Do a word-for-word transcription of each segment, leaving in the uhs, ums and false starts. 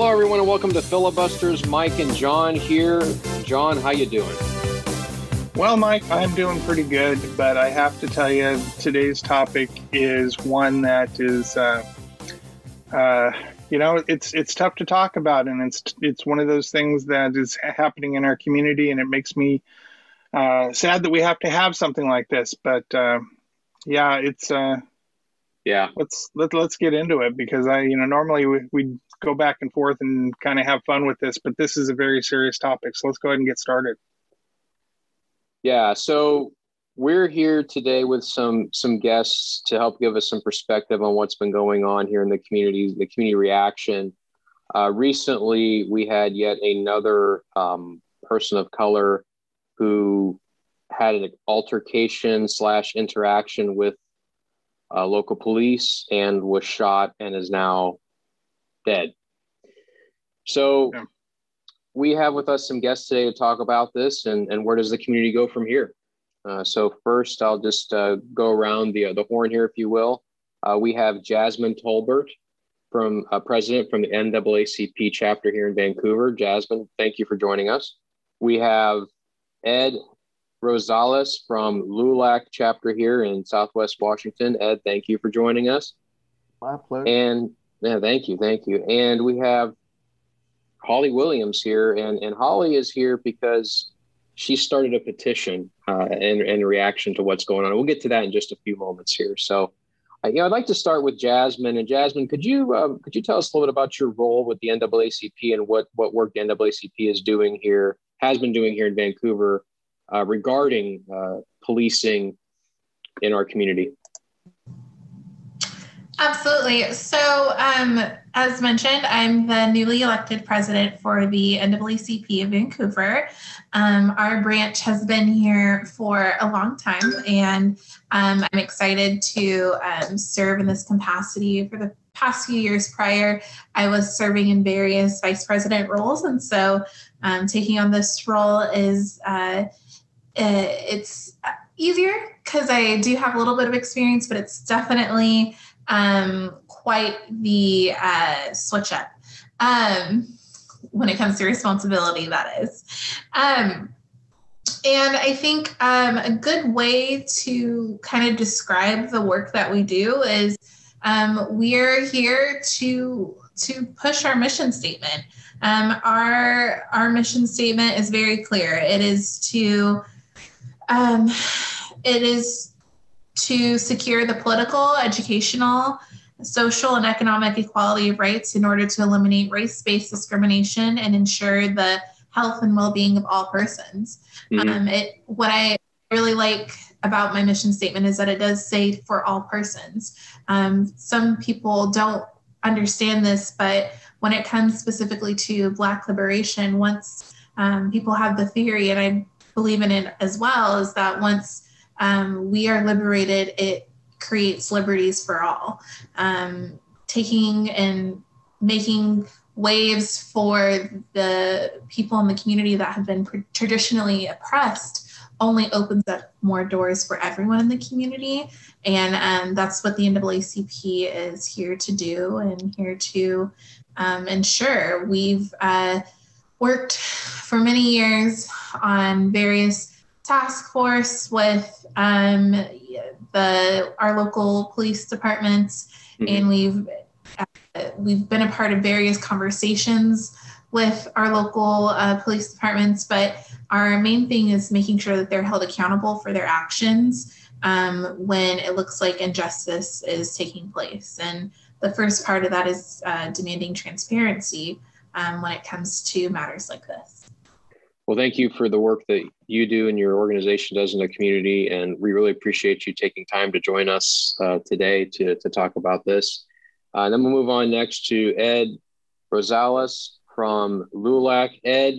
Hello, everyone, and welcome to Filibusters. Mike and John here. John, how you doing? Well, Mike, I'm doing pretty good, but I have to tell you, today's topic is one that is, uh, uh, you know, it's it's tough to talk about, and it's it's one of those things that is happening in our community, and it makes me uh, sad that we have to have something like this. But uh, yeah, it's uh, yeah. Let's let let's get into it, because I, you know, normally we we go back and forth and kind of have fun with this, but this is a very serious topic. So let's go ahead and get started. Yeah, so we're here today with some some guests to help give us some perspective on what's been going on here in the community, the community reaction. Uh, recently, we had yet another um, person of color who had an altercation slash interaction with uh, local police and was shot and is now dead. So yeah. We have with us some guests today to talk about this and, and where does the community go from here. Uh, so first, I'll just uh, go around the, uh, the horn here, if you will. Uh, we have Jasmine Tolbert, from uh, president from the N double A C P chapter here in Vancouver. Jasmine, thank you for joining us. We have Ed Rosales from L U L A C chapter here in Southwest Washington. Ed, thank you for joining us. My pleasure. And yeah, thank you, thank you. And we have Holly Williams here, and, and Holly is here because she started a petition uh, in, in reaction to what's going on. We'll get to that in just a few moments here. So, uh, you know, I'd like to start with Jasmine. And Jasmine, could you um, could you tell us a little bit about your role with the N double A C P and what what work the N double A C P is doing here, has been doing here in Vancouver uh, regarding uh, policing in our community? Absolutely. So, um, as mentioned, I'm the newly elected president for the N double A C P of Vancouver. Um, our branch has been here for a long time, and um, I'm excited to um, serve in this capacity. For the past few years prior, I was serving in various vice president roles, and so um, taking on this role is uh, it's easier because I do have a little bit of experience, but it's definitely um, quite the uh, switch up um, when it comes to responsibility, that is. Um, and I think um, a good way to kind of describe the work that we do is um, we're here to to push our mission statement. Um, our our mission statement is very clear. It is to um, it is to secure the political, educational, social, and economic equality of rights in order to eliminate race-based discrimination and ensure the health and well-being of all persons. Mm-hmm. Um, it, what I really like about my mission statement is that it does say for all persons. Um, some people don't understand this, but when it comes specifically to Black liberation, once um, people have the theory, and I believe in it as well, is that once Um, we are liberated, it creates liberties for all. Um, taking and making waves for the people in the community that have been pr- traditionally oppressed only opens up more doors for everyone in the community. And um, that's what the N double A C P is here to do and here to um, ensure. We've uh, worked for many years on various task force with um, the our local police departments, mm-hmm. and we've uh, we've been a part of various conversations with our local uh, police departments. But our main thing is making sure that they're held accountable for their actions um, when it looks like injustice is taking place. And the first part of that is uh, demanding transparency um, when it comes to matters like this. Well, thank you for the work that you do and your organization does in the community. And we really appreciate you taking time to join us uh, today to, to talk about this. Uh, then we'll move on next to Ed Rosales from L U L A C. Ed,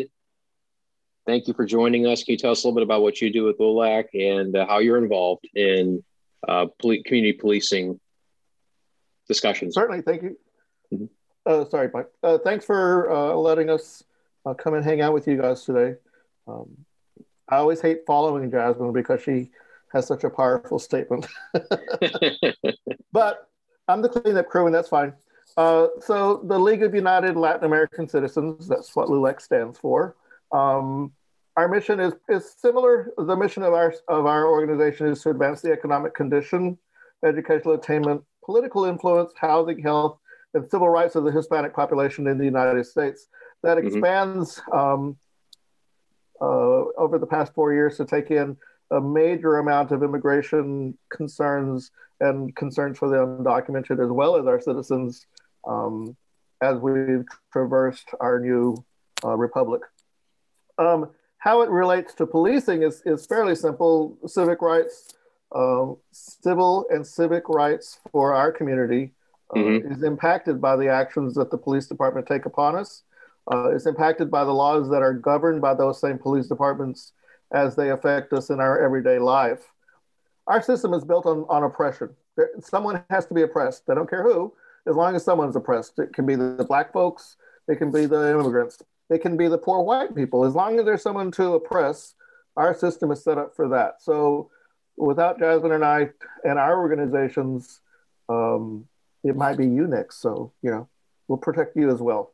thank you for joining us. Can you tell us a little bit about what you do with L U L A C and uh, how you're involved in uh, poli- community policing discussions? Certainly. Thank you. Mm-hmm. Uh, sorry, Mike. Uh, thanks for uh, letting us uh, come and hang out with you guys today. Um, I always hate following Jasmine because she has such a powerful statement. But I'm the cleanup crew, and that's fine. Uh, so the League of United Latin American Citizens, that's what LULAC stands for. Um, our mission is, is similar. The mission of our, of our organization is to advance the economic condition, educational attainment, political influence, housing, health, and civil rights of the Hispanic population in the United States. That expands mm-hmm. um, uh, over the past four years to take in a major amount of immigration concerns and concerns for the undocumented, as well as our citizens, um, as we've traversed our new uh, republic. Um, how it relates to policing is, is fairly simple. Civic rights, uh, civil and civic rights for our community uh, mm-hmm. is impacted by the actions that the police department take upon us. Uh, it's impacted by the laws that are governed by those same police departments as they affect us in our everyday life. Our system is built on, on oppression. There, someone has to be oppressed. I don't care who, as long as someone's oppressed. It can be the, the Black folks, it can be the immigrants, it can be the poor white people. As long as there's someone to oppress, our system is set up for that. So without Jasmine and I and our organizations, um, it might be you next. So, you know, we'll protect you as well.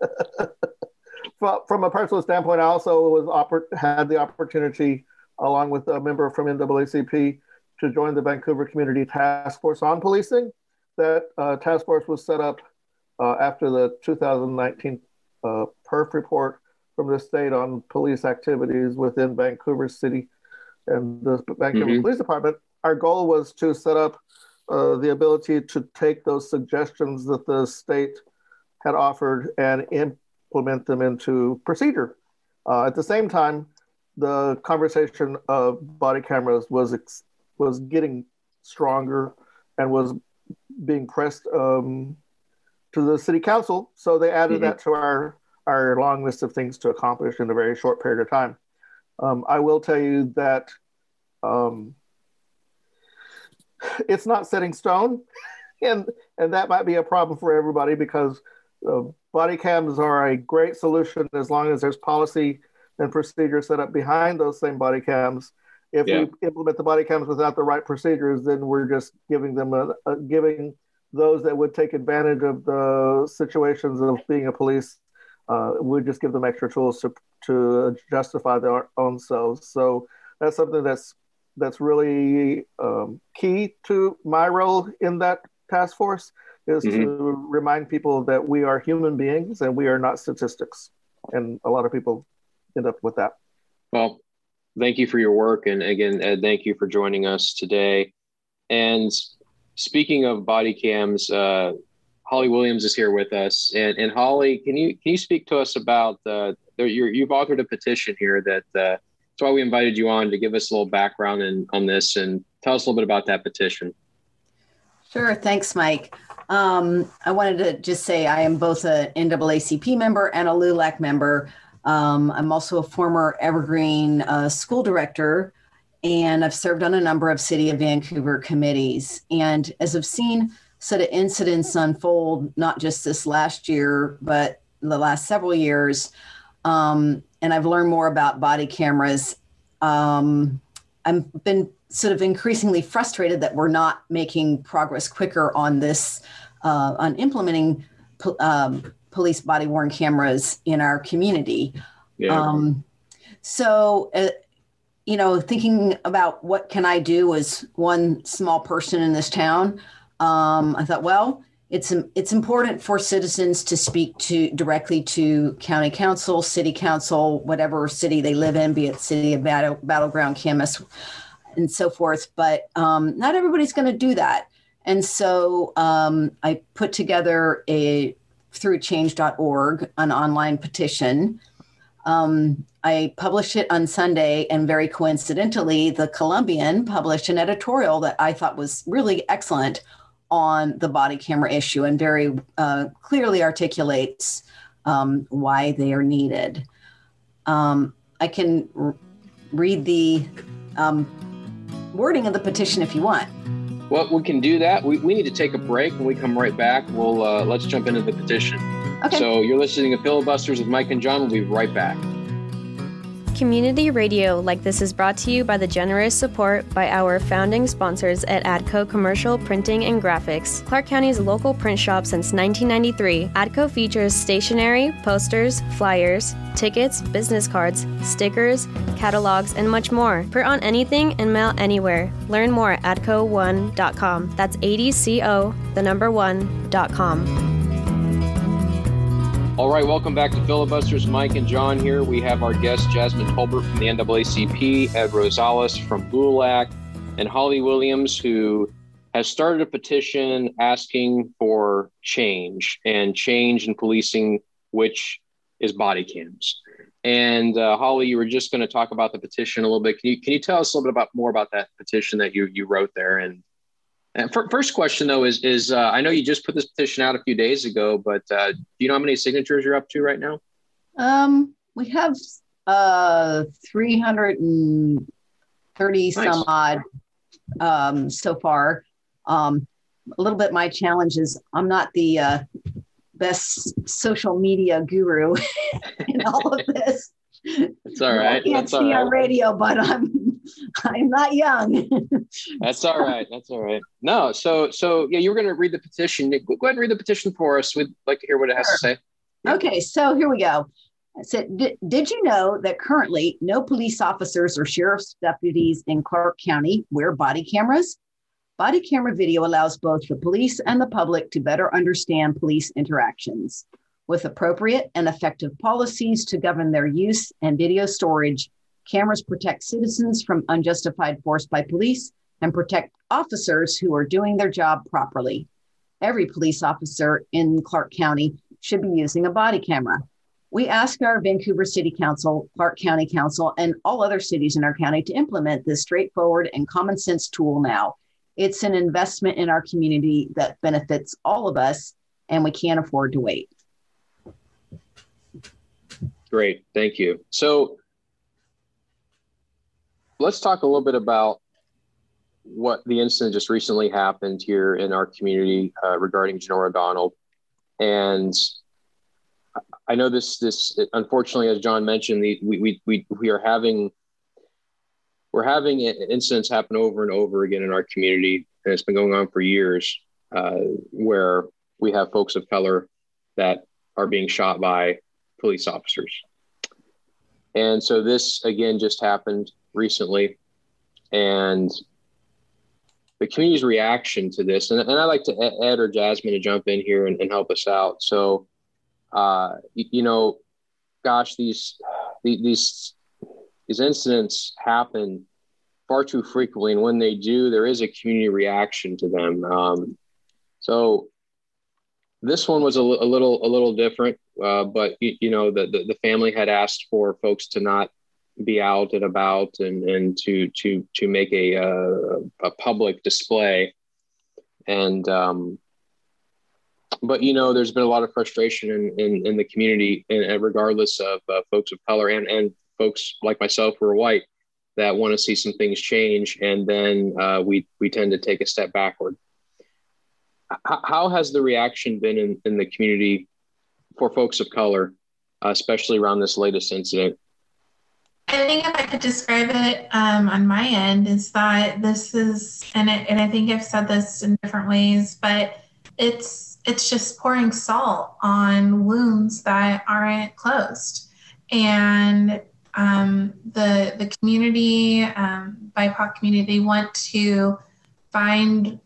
From a personal standpoint, I also was oppor- had the opportunity, along with a member from N double A C P, to join the Vancouver Community Task Force on Policing. That uh, task force was set up uh, after the two thousand nineteen uh, PERF report from the state on police activities within Vancouver City and the Vancouver mm-hmm. Police Department. Our goal was to set up uh, the ability to take those suggestions that the state had offered and implement them into procedure. Uh, at the same time, the conversation of body cameras was ex- was getting stronger and was being pressed um, to the city council. So they added mm-hmm. that to our, our long list of things to accomplish in a very short period of time. Um, I will tell you that um, it's not set in stone, and, and that might be a problem for everybody, because uh, body cams are a great solution as long as there's policy and procedure set up behind those same body cams. If yeah. we implement the body cams without the right procedures, then we're just giving them a, a giving those that would take advantage of the situations of being a police, uh, we just give them extra tools to to justify their own selves. So that's something that's that's really um, key to my role in that task force, is mm-hmm. to remind people that we are human beings and we are not statistics. And a lot of people end up with that. Well, thank you for your work. And again, Ed, thank you for joining us today. And speaking of body cams, uh, Holly Williams is here with us. And, and Holly, can you can you speak to us about, uh, you're, you've authored a petition here that, uh, that's why we invited you on, to give us a little background in, on this, and tell us a little bit about that petition. Sure. Thanks, Mike. Um, I wanted to just say I am both an N double A C P member and a LULAC member. Um, I'm also a former Evergreen uh, school director, and I've served on a number of City of Vancouver committees. And as I've seen sort of incidents unfold, not just this last year, but the last several years, um, and I've learned more about body cameras, um, I've been sort of increasingly frustrated that we're not making progress quicker on this, uh, on implementing um, police body worn cameras in our community. Yeah. Um, so, uh, you know, thinking about what can I do as one small person in this town, um, I thought, well, it's it's important for citizens to speak to directly to county council, city council, whatever city they live in, be it city of battle, battleground, C M S, and so forth. But um, not everybody's going to do that. And so um, I put together a through change dot org, an online petition. Um, I published it on Sunday, and very coincidentally, the Columbian published an editorial that I thought was really excellent on the body camera issue, and very uh, clearly articulates um, why they are needed. Um, I can r- read the um, wording of the petition if you want. Well, we can do that. We, we need to take a break. When we come right back, we'll uh, let's jump into the petition. Okay. So you're listening to Filibusters with Mike and John. We'll be right back. Community radio like this is brought to you by the generous support by our founding sponsors at ADCO Commercial Printing and Graphics, Clark County's local print shop since nineteen ninety-three. ADCO features stationery, posters, flyers, tickets, business cards, stickers, catalogs, and much more. Print on anything and mail anywhere. Learn more at A D C O one dot com. That's A D C O, the number one, dot com. All right, welcome back to Filibusters. Mike and John here. We have our guests, Jasmine Tolbert from the N double A C P, Ed Rosales from L U L A C, and Holly Williams, who has started a petition asking for change and change in policing, which is body cams. And uh, Holly, you were just going to talk about the petition a little bit. Can you can you tell us a little bit about more about that petition that you you wrote there? And And for, first question, though, is, is uh, I know you just put this petition out a few days ago, but uh, do you know how many signatures you're up to right now? Um, we have uh, three hundred thirty nice. Some odd um, so far. Um, a little bit my challenge is I'm not the uh, best social media guru in all of this. That's all right. I can't That's see all right. on radio, but I'm I'm not young. That's all right. That's all right. No, so so yeah, you were going to read the petition. Go ahead and read the petition for us. We'd like to hear what it has Sure. to say. Yeah. Okay, so here we go. I said, did, did you know that currently no police officers or sheriff's deputies in Clark County wear body cameras? Body camera video allows both the police and the public to better understand police interactions. With appropriate and effective policies to govern their use and video storage, cameras protect citizens from unjustified force by police and protect officers who are doing their job properly. Every police officer in Clark County should be using a body camera. We ask our Vancouver City Council, Clark County Council, and all other cities in our county to implement this straightforward and common sense tool now. It's an investment in our community that benefits all of us, and we can't afford to wait. Great. Thank you. So let's talk a little bit about what the incident just recently happened here in our community uh, regarding Jenora Donald. And I know this, this, unfortunately, as John mentioned, the, we, we, we, we are having, we're having incidents happen over and over again in our community. And it's been going on for years uh, where we have folks of color that are being shot by police officers. And so this, again, just happened recently. And the community's reaction to this, and, and I'd like to Ed or Jasmine to jump in here and, and help us out. So, uh, you, you know, gosh, these, these, these incidents happen far too frequently. And when they do, there is a community reaction to them. Um, so this one was a, l- a little, a little different, uh, but you, you know, the, the, the family had asked for folks to not be out and about and, and to, to, to make a, uh, a public display. And, um, but, you know, there's been a lot of frustration in, in, in the community, and, and regardless of uh, folks of color and, and folks like myself who are white that want to see some things change. And then uh, we, we tend to take a step backward. H- how has the reaction been in, in the community for folks of color, uh, especially around this latest incident? I think if I could describe it um, on my end is that this is, and, it, and I think I've said this in different ways, but it's it's just pouring salt on wounds that aren't closed. And um, the the community, um, B I P O C community, they want to find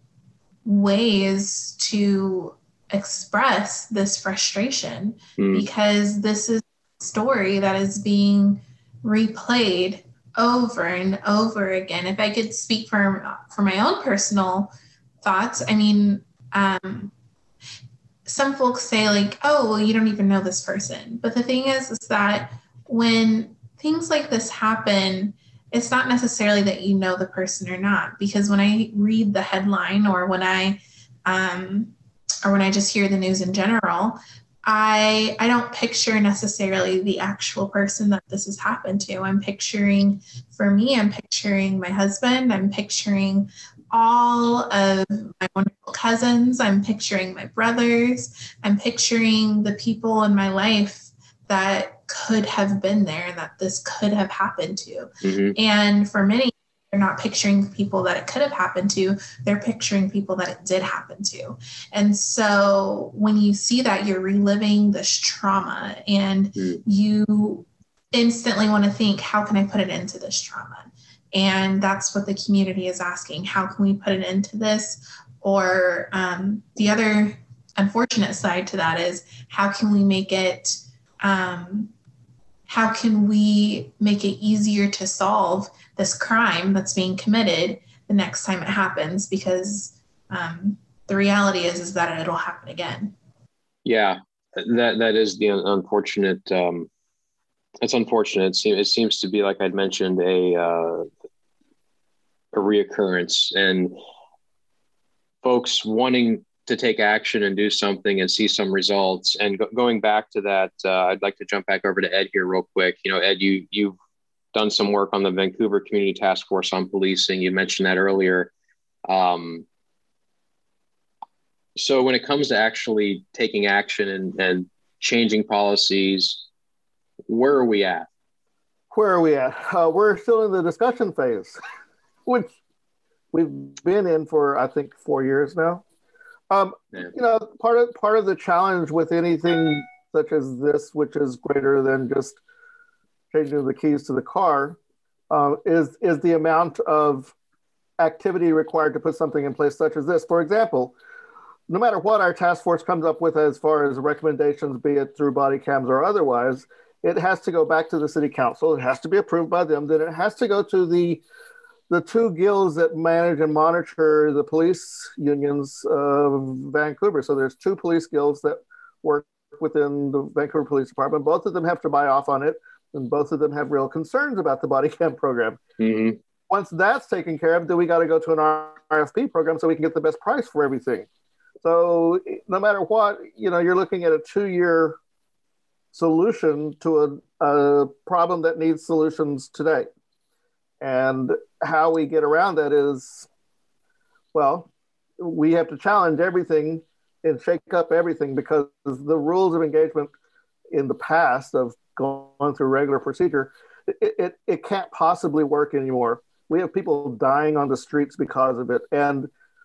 ways to express this frustration mm. because this is a story that is being replayed over and over again. If I could speak for for my own personal thoughts, I mean, um, some folks say like, oh, well, you don't even know this person. But the thing is, is that when things like this happen, it's not necessarily that you know the person or not. Because when I read the headline or when I, um, or when I just hear the news in general, I I don't picture necessarily the actual person that this has happened to. I'm picturing, for me, I'm picturing my husband. I'm picturing all of my wonderful cousins. I'm picturing my brothers. I'm picturing the people in my life that could have been there and that this could have happened to. Mm-hmm. And for many, they're not picturing people that it could have happened to, they're picturing people that it did happen to. And so when you see that, you're reliving this trauma and mm. you instantly want to think, how can I put it into this trauma? And that's what the community is asking. How can we put it into this? Or um, the other unfortunate side to that is, how can we make it, um, how can we make it easier to solve this crime that's being committed the next time it happens? Because um, the reality is, is that it'll happen again. Yeah, that that is the unfortunate, um, it's unfortunate. It seems, it seems to be, like I'd mentioned, a, uh, a reoccurrence, and folks wanting to take action and do something and see some results. And go- going back to that, uh, I'd like to jump back over to Ed here real quick. You know, Ed, you, you've done some work on the Vancouver Community Task Force on Policing. You mentioned that earlier. Um, so when it comes to actually taking action and, and changing policies, where are we at? Where are we at? Uh, we're still in the discussion phase, which we've been in for, I think, four years now. Um, yeah. You know, part of part of the challenge with anything such as this, which is greater than just changing the keys to the car, uh, is is the amount of activity required to put something in place such as this. For example, no matter what our task force comes up with as far as recommendations, be it through body cams or otherwise, it has to go back to the city council. It has to be approved by them. Then it has to go to the the two guilds that manage and monitor the police unions of Vancouver. So there's two police guilds that work within the Vancouver Police Department. Both of them have to buy off on it, and both of them have real concerns about the body cam program. Mm-hmm. Once that's taken care of, then we got to go to an R F P program so we can get the best price for everything. So no matter what, you know, you're looking at a two-year solution to a, a problem that needs solutions today. And how we get around that is, well, we have to challenge everything and shake up everything, because the rules of engagement in the past of going through regular procedure, it, it, it can't possibly work anymore. We have people dying on the streets because of it. And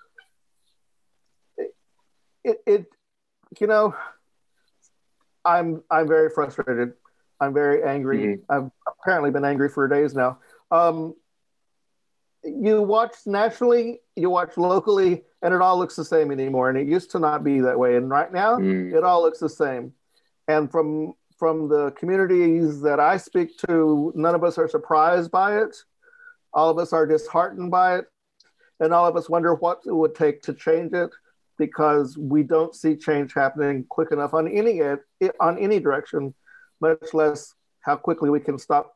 it, it, it you know, I'm, I'm very frustrated. I'm very angry. Mm-hmm. I've apparently been angry for days now. Um, you watch nationally, you watch locally, and it all looks the same anymore. And it used to not be that way. And right now, mm. it all looks the same. And from from the communities that I speak to, none of us are surprised by it. All of us are disheartened by it. And all of us wonder what it would take to change it, because we don't see change happening quick enough on any on any direction, much less how quickly we can stop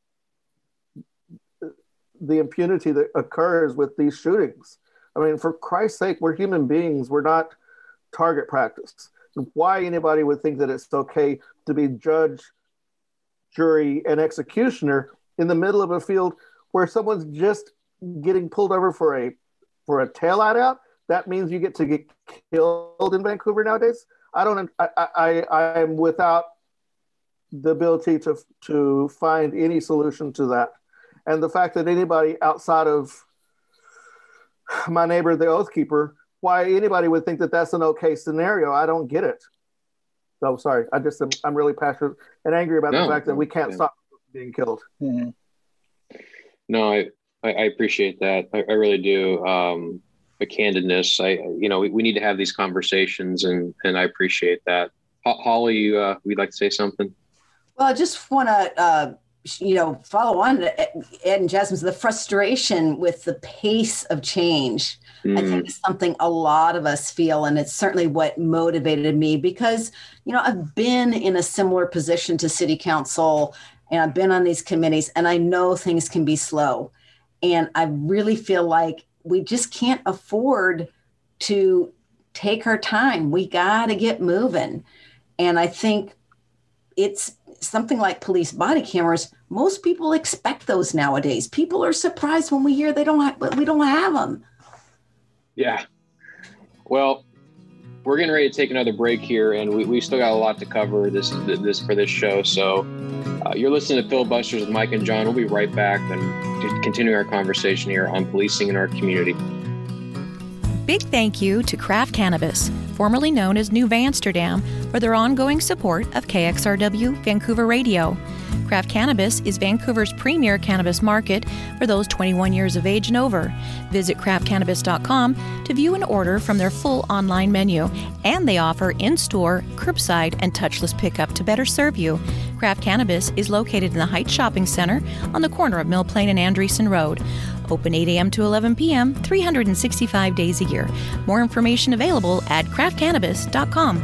the impunity that occurs with these shootings. I mean, for Christ's sake, we're human beings. We're not target practice. Why anybody would think that it's okay to be judge, jury, and executioner in the middle of a field where someone's just getting pulled over for a for a taillight out, that means you get to get killed in Vancouver nowadays? I don't. I I I am without the ability to to find any solution to that. And the fact that anybody outside of my neighbor, the Oath Keeper, why anybody would think that that's an okay scenario, I don't get it. So sorry, I just am, I'm really passionate and angry about no, the fact that we can't yeah. stop being killed. Mm-hmm. No, I, I I appreciate that. I, I really do. Um, the candidness, I you know, we, we need to have these conversations, and and I appreciate that. Holly, you uh, we'd like to say something? Well, I just want to. Uh, you know, follow on to Ed and Jasmine's, the frustration with the pace of change. Mm. I think is something a lot of us feel, and it's certainly what motivated me, because, you know, I've been in a similar position to city council, and I've been on these committees, and I know things can be slow. And I really feel like we just can't afford to take our time. We got to get moving. And I think it's something like police body cameras. Most people expect those nowadays. People are surprised when we hear they don't have, we don't have them. Yeah. Well, we're getting ready to take another break here, and we, we still got a lot to cover this this for this show. So uh, you're listening to Filibusters with Mike and John. We'll be right back and continue our conversation here on policing in our community. Big thank you to Craft Cannabis, formerly known as New Vansterdam, for their ongoing support of K X R W Vancouver Radio. Craft Cannabis is Vancouver's premier cannabis market for those twenty-one years of age and over. Visit craft cannabis dot com to view and order from their full online menu, and they offer in-store, curbside, and touchless pickup to better serve you. Craft Cannabis is located in the Heights Shopping Center on the corner of Mill Plain and Andreessen Road. Open eight a.m. to eleven p.m., three hundred sixty-five days a year. More information available at craft cannabis dot com.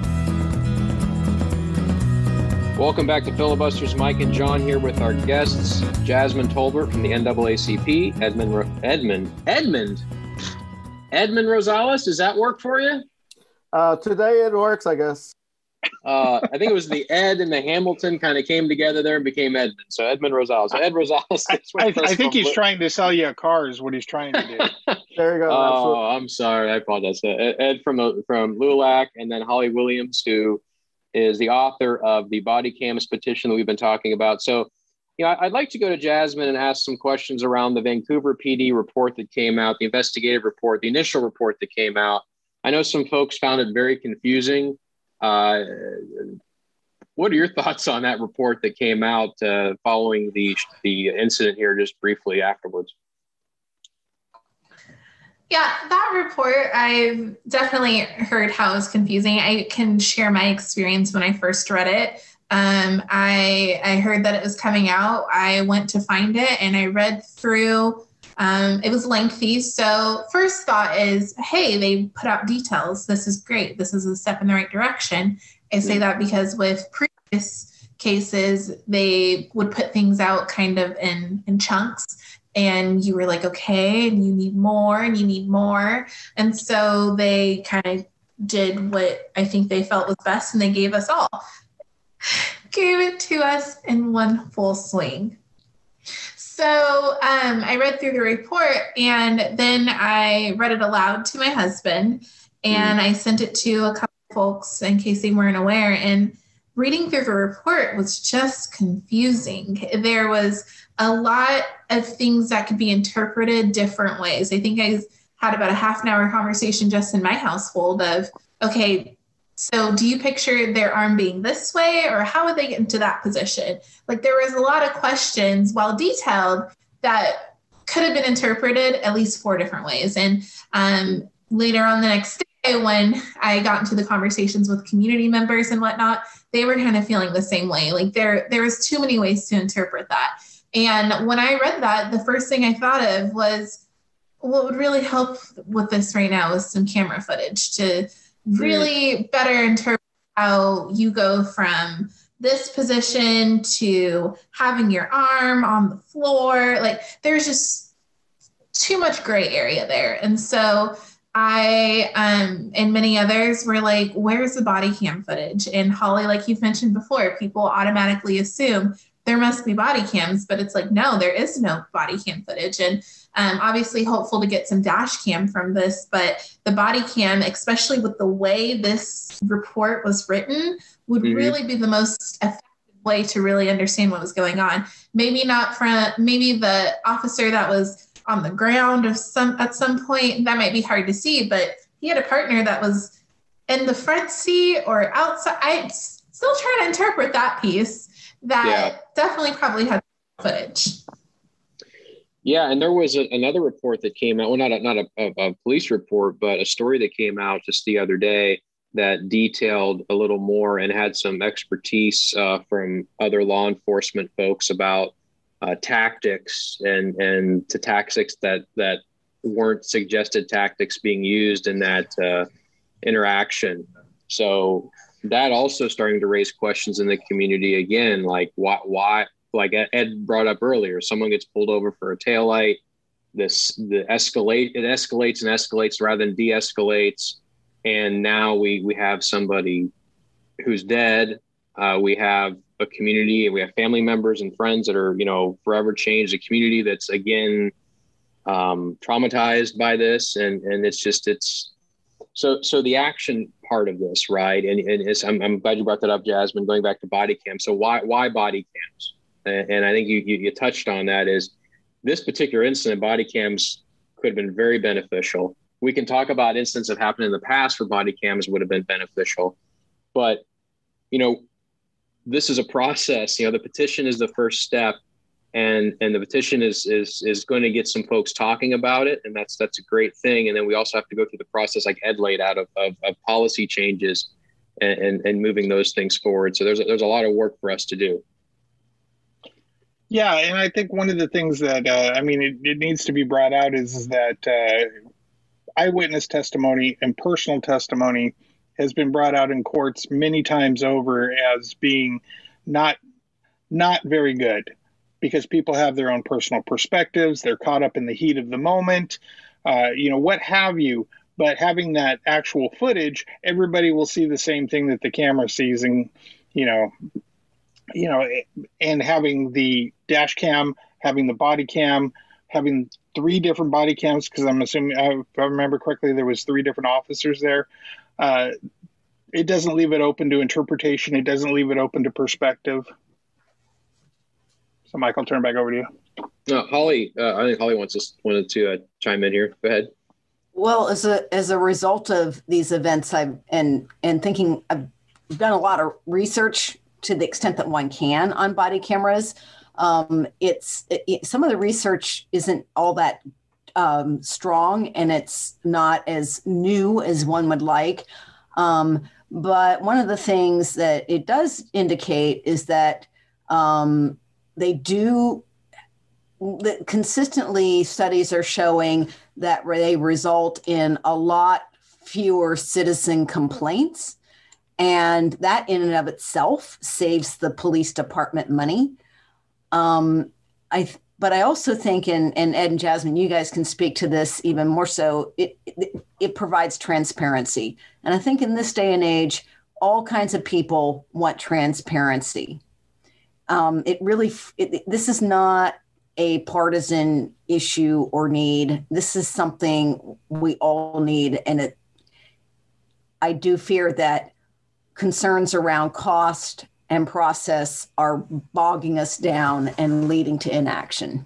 Welcome back to Filibusters. Mike and John here with our guests, Jasmine Tolbert from the N double A C P, Edmund, Ro- Edmund, Edmund, Edmund Rosales. Does that work for you? Uh, today it works, I guess. Uh, I think it was the Ed and the Hamilton kind of came together there and became Edmund. So Edmund Rosales. So Ed Rosales. I, I, I think he's trying to sell you a car is what he's trying to do. There you go. Oh, Absolutely. I'm sorry. I apologize. Ed, Ed from from L U L A C, and then Holly Williams, who is the author of the body cams petition that we've been talking about. So, you know, I'd like to go to Jasmine and ask some questions around the Vancouver P D report that came out, the investigative report, the initial report that came out. I know some folks found it very confusing. Uh, what are your thoughts on that report that came out uh, following the the incident here just briefly afterwards? Yeah, that report, I've definitely heard how it was confusing. I can share my experience when I first read it. Um, I, I heard that it was coming out. I went to find it and I read through. Um, it was lengthy. So first thought is, hey, they put out details. This is great. This is a step in the right direction. I say that because with previous cases, they would put things out kind of in, in chunks. And you were like, okay, and you need more and you need more. And so they kind of did what I think they felt was best, and they gave us all. Gave it to us in one full swing. So um, I read through the report, and then I read it aloud to my husband, and mm. I sent it to a couple of folks in case they weren't aware. And reading through the report was just confusing. There was a lot of things that could be interpreted different ways. I think I had about a half an hour conversation just in my household of, okay, so do you picture their arm being this way, or how would they get into that position? Like, there was a lot of questions, while detailed, that could have been interpreted at least four different ways. And um, later on the next day, when I got into the conversations with community members and whatnot, they were kind of feeling the same way. Like, there, there was too many ways to interpret that. And when I read that, the first thing I thought of was, what would really help with this right now is some camera footage to really better interpret how you go from this position to having your arm on the floor. Like, there's just too much gray area there. And so I um, and many others were like, where's the body cam footage? And Holly, like you've mentioned before, people automatically assume there must be body cams, but it's like, no, there is no body cam footage. And um, obviously hopeful to get some dash cam from this, but the body cam, especially with the way this report was written, would mm-hmm. really be the most effective way to really understand what was going on. Maybe not from, maybe the officer that was on the ground of some, at some point, that might be hard to see, but he had a partner that was in the front seat or outside. I'm still trying to interpret that piece. That yeah. definitely probably had footage. Yeah, and there was a, another report that came out, well, not a, not a, a, a police report, but a story that came out just the other day that detailed a little more and had some expertise uh, from other law enforcement folks about uh, tactics and and to tactics that that weren't suggested tactics being used in that uh, interaction. So that also starting to raise questions in the community again, like why, why, like Ed brought up earlier, someone gets pulled over for a taillight, this, the escalate, it escalates and escalates rather than de-escalates. And now we, we have somebody who's dead. Uh, we have a community and we have family members and friends that are, you know, forever changed, a community that's again, um, traumatized by this. And, and it's just, it's, So, so the action part of this, right? And, and it's, I'm, I'm glad you brought that up, Jasmine, going back to body cams. So why, why body cams? And, and I think you, you, you touched on that is this particular incident, body cams could have been very beneficial. We can talk about incidents that happened in the past where body cams would have been beneficial, but, you know, this is a process. You know, the petition is the first step, and and the petition is is is going to get some folks talking about it, and that's that's a great thing. And then we also have to go through the process, like Ed laid out, of of, of policy changes and, and and moving those things forward. So there's a, there's a lot of work for us to do. Yeah, and I think one of the things that uh, I mean it, it needs to be brought out is, is that uh, eyewitness testimony and personal testimony has been brought out in courts many times over as being not not very good, because people have their own personal perspectives. They're caught up in the heat of the moment, uh, you know, what have you. But having that actual footage, everybody will see the same thing that the camera sees, and you know, you know, and having the dash cam, having the body cam, having three different body cams, because I'm assuming, if I remember correctly, there was three different officers there. Uh, it doesn't leave it open to interpretation. It doesn't leave it open to perspective. So, Mike, I'll turn it back over to you. No, Holly, uh, I think Holly wants us wanted to uh, chime in here. Go ahead. Well, as a as a result of these events, I've and and thinking, I've done a lot of research to the extent that one can on body cameras. Um, it's it, it, some of the research isn't all that um, strong, and it's not as new as one would like. Um, but one of the things that it does indicate is that um, they do that consistently, studies are showing that they result in a lot fewer citizen complaints. And that in and of itself saves the police department money. Um, I, but I also think, and, and Ed and Jasmine, you guys can speak to this even more so, it, it, it provides transparency. And I think in this day and age, all kinds of people want transparency. Um, it really, it, this is not a partisan issue or need. This is something we all need. And it, I do fear that concerns around cost and process are bogging us down and leading to inaction.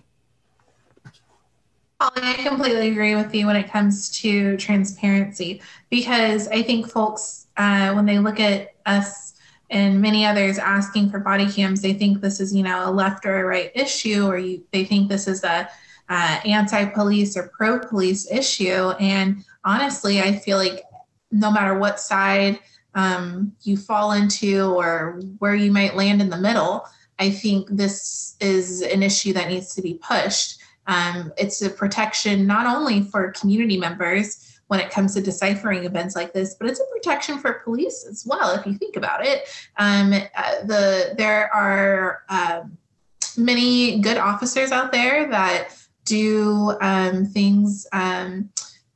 Holly, I completely agree with you when it comes to transparency, because I think folks, uh, when they look at us and many others asking for body cams, they think this is, you know, a left or a right issue, or you, they think this is a uh, anti-police or pro-police issue. And honestly, I feel like no matter what side um, you fall into or where you might land in the middle, I think this is an issue that needs to be pushed. Um, it's a protection not only for community members when it comes to deciphering events like this, but it's a protection for police as well, if you think about it. Um, uh, the there are uh, many good officers out there that do um, things um,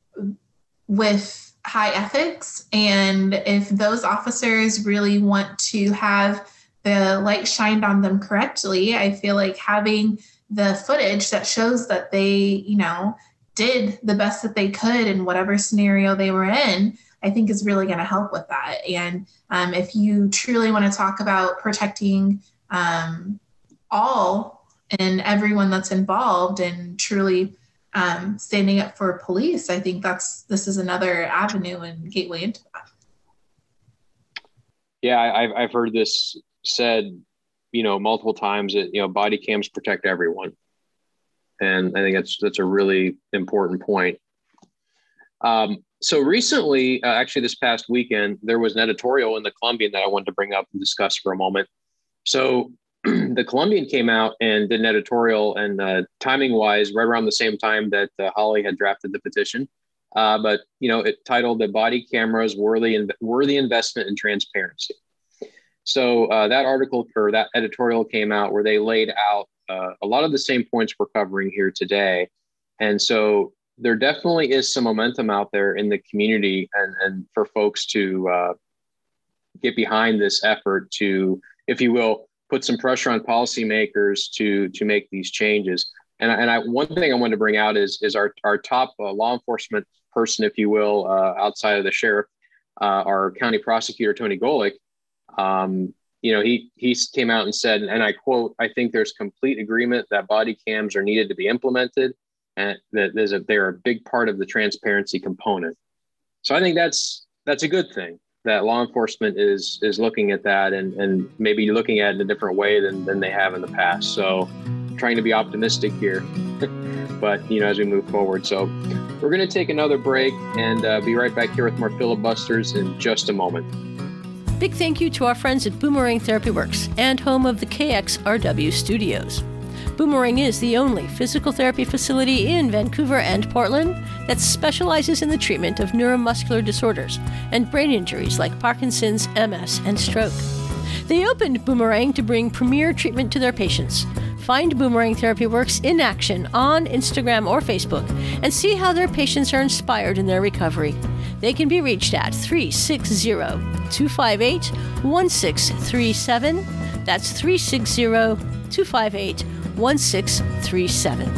with high ethics. And if those officers really want to have the light shined on them correctly, I feel like having the footage that shows that they, you know, did the best that they could in whatever scenario they were in, I think is really going to help with that. And um, if you truly want to talk about protecting um, all and everyone that's involved and truly um, standing up for police, I think that's this is another avenue and gateway into that. Yeah, I've I've heard this said, you know, multiple times that, you know, body cams protect everyone. And I think that's that's a really important point. Um, so recently, uh, actually this past weekend, there was an editorial in the Columbian that I wanted to bring up and discuss for a moment. So the Columbian came out and did an editorial, and uh, timing wise, right around the same time that uh, Holly had drafted the petition. Uh, but, you know, it titled "The Body Cameras Worthy, in- Worthy Investment in Transparency." So uh, that article or that editorial came out where they laid out uh, a lot of the same points we're covering here today. And so there definitely is some momentum out there in the community and, and for folks to uh, get behind this effort to, if you will, put some pressure on policymakers to, to make these changes. And, and I, one thing I wanted to bring out is, is our, our top uh, law enforcement person, if you will, uh, outside of the sheriff, uh, our county prosecutor, Tony Golick. Um, you know, he, he came out and said, and I quote, "I think there's complete agreement that body cams are needed to be implemented, and that there's a, they're a big part of the transparency component." So I think that's, that's a good thing, that law enforcement is, is looking at that and, and maybe looking at it in a different way than, than they have in the past. So trying to be optimistic here, but, you know, as we move forward. So we're going to take another break and uh, be right back here with more filibusters in just a moment. Big thank you to our friends at Boomerang Therapy Works and home of the K X R W studios. Boomerang is the only physical therapy facility in Vancouver and Portland that specializes in the treatment of neuromuscular disorders and brain injuries like Parkinson's, M S, and stroke. They opened Boomerang to bring premier treatment to their patients. Find Boomerang Therapy Works in action on Instagram or Facebook and see how their patients are inspired in their recovery. They can be reached at three six zero, two five eight, one six three seven. That's three six zero, two five eight, one six three seven.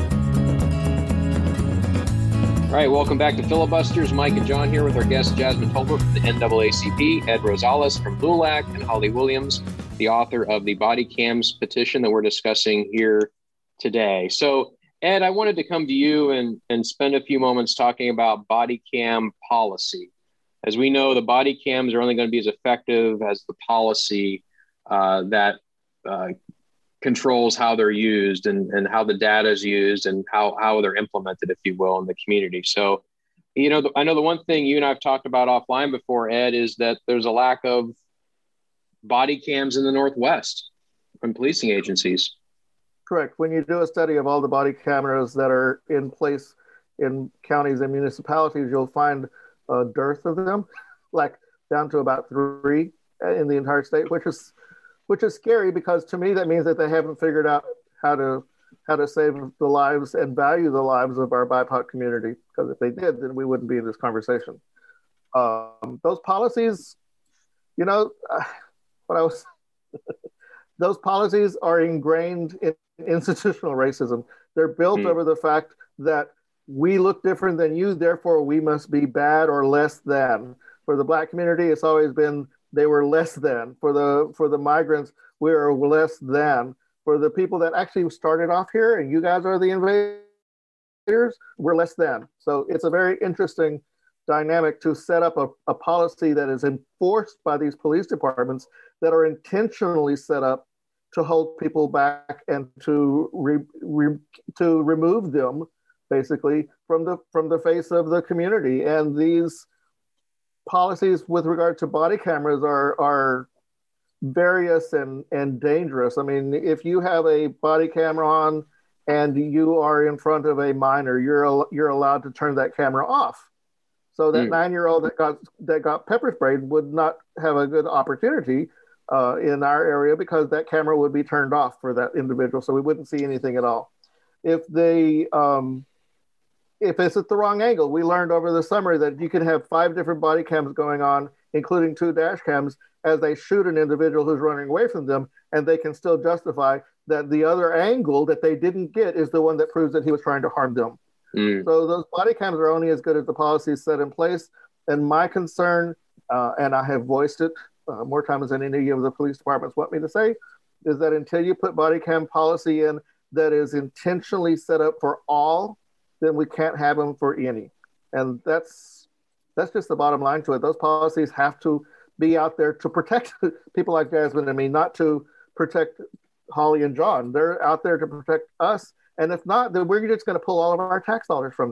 All right, welcome back to Filibusters. Mike and John here with our guest Jasmine Tolbert from the N double A C P, Ed Rosales from L U L A C, and Holly Williams, the author of the Body Cams petition that we're discussing here today. So, Ed, I wanted to come to you and, and spend a few moments talking about body cam policy. As we know, the body cams are only going to be as effective as the policy uh, that uh, controls how they're used and, and how the data is used and how, how they're implemented, if you will, in the community. So, you know, the, I know the one thing you and I've talked about offline before, Ed, is that there's a lack of body cams in the Northwest from policing agencies. Correct. When you do a study of all the body cameras that are in place in counties and municipalities, you'll find a dearth of them, like down to about three in the entire state, which is which is scary, because to me that means that they haven't figured out how to how to save the lives and value the lives of our B I P O C community. Because if they did, then we wouldn't be in this conversation. Um, those policies, you know, uh, what I was, those policies are ingrained in institutional racism. They're built mm. over the fact that we look different than you, therefore we must be bad or less than. For the Black community, it's always been they were less than. For the for the migrants, we are less than. For the people that actually started off here, and you guys are the invaders, we're less than. So it's a very interesting dynamic to set up a, a policy that is enforced by these police departments that are intentionally set up to hold people back and to re, re, to remove them basically from the from the face of the community. And these policies with regard to body cameras are are various and and dangerous. I mean, if you have a body camera on and you are in front of a minor, you're you're allowed to turn that camera off. So that mm. nine-year-old that got that got pepper sprayed would not have a good opportunity uh, in our area, because that camera would be turned off for that individual, so we wouldn't see anything at all. If they, um, if it's at the wrong angle, we learned over the summer that you can have five different body cams going on, including two dash cams, as they shoot an individual who's running away from them, and they can still justify that the other angle that they didn't get is the one that proves that he was trying to harm them. Mm. So those body cams are only as good as the policies set in place. And my concern, uh, and I have voiced it uh, more times than any of the police departments want me to say, is that until you put body cam policy in that is intentionally set up for all, then we can't have them for any. And that's that's just the bottom line to it. Those policies have to be out there to protect people like Jasmine and me, not to protect Holly and John. They're out there to protect us. And if not, then we're just going to pull all of our tax dollars from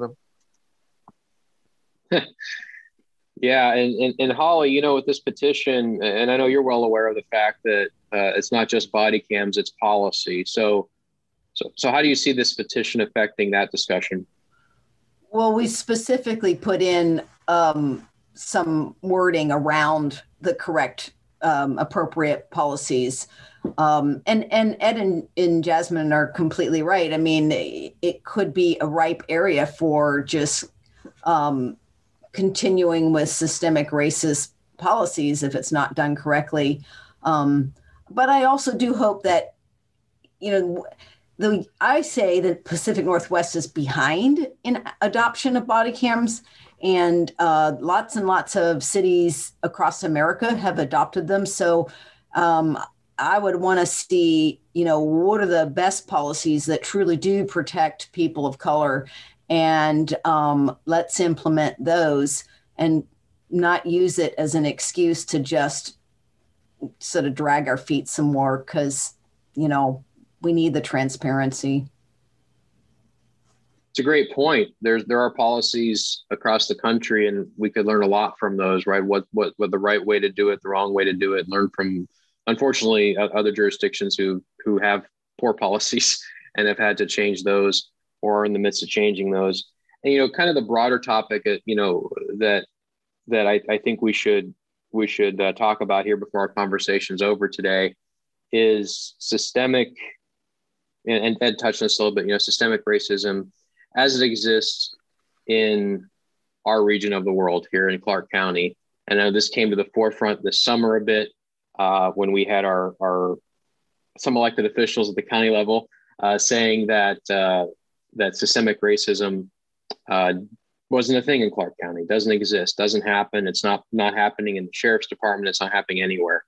them. Yeah. And, and, and Holly, you know, with this petition, and I know you're well aware of the fact that uh, it's not just body cams, it's policy. So, so, so how do you see this petition affecting that discussion? Well, we specifically put in um, some wording around the correct um, appropriate policies. Um, and, and Ed and, and Jasmine are completely right. I mean, it could be a ripe area for just um, continuing with systemic racist policies if it's not done correctly. Um, but I also do hope that, you know, the I say that Pacific Northwest is behind in adoption of body cams, and uh, lots and lots of cities across America have adopted them. So um, I would want to see, you know, what are the best policies that truly do protect people of color, and um, let's implement those and not use it as an excuse to just sort of drag our feet some more, because, you know, we need the transparency. It's a great point. There's there are policies across the country, and we could learn a lot from those, right? What what what the right way to do it, the wrong way to do it. Learn from, unfortunately, other jurisdictions who who have poor policies and have had to change those or are in the midst of changing those. And you know, kind of the broader topic, you know, that that I, I think we should we should uh, talk about here before our conversation's over today is systemic. And Ed touched on this a little bit, you know, systemic racism as it exists in our region of the world here in Clark County. And I know this came to the forefront this summer a bit uh, when we had our, our some elected officials at the county level uh, saying that uh, that systemic racism uh, wasn't a thing in Clark County, doesn't exist, doesn't happen. It's not not happening in the sheriff's department. It's not happening anywhere.